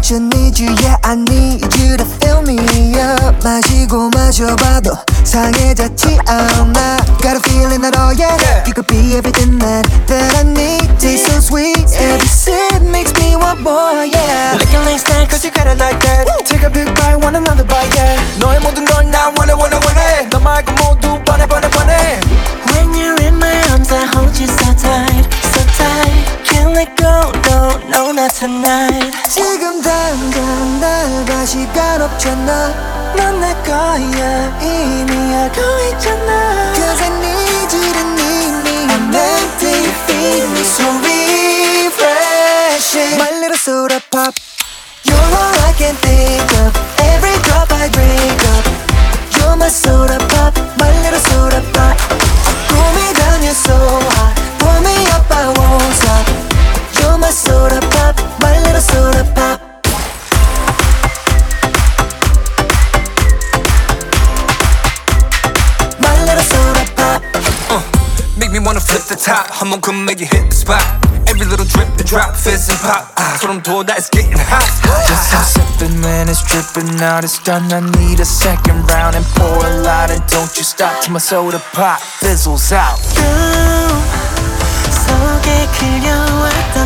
want you, need you, yeah I need you to fill me up. 마시고 마셔봐도 상해졌지 않아. Got a feeling that oh yeah, you could be everything that I need. Taste so sweet, every sip makes me want more, yeah. Licking like snacks, cause you got it like that. Take a big bite, want another bite, yeah. 너의 모든 걸 나 원해 너 말고 모두 뻔해 When you're in my arms I hold you so tight, so tight. Can't let go, no, not tonight. 지금 당장 날 봐 시간 없잖아. 넌 내 거야 이미 알고 있잖아. Cause I need you to need me. I'm empty, feed me so refreshing. My little soda pop. You're all I can think of, every drop I drink up. You're my soda pop, my little soda pop. Pull me down, you're so hot. Pull me up, I won't stop. You're my soda pop, my little soda pop. My little soda pop. Make me wanna flip the top. 한번 come make you hit the spot. Every little drip, the drop, fizz and pop. 소름 돋아, it's getting hot. Just stop sipping when it's dripping out. It's done, I need a second round. And pour a lot and don't you stop till my soda pop fizzles out. 속에 그려왔던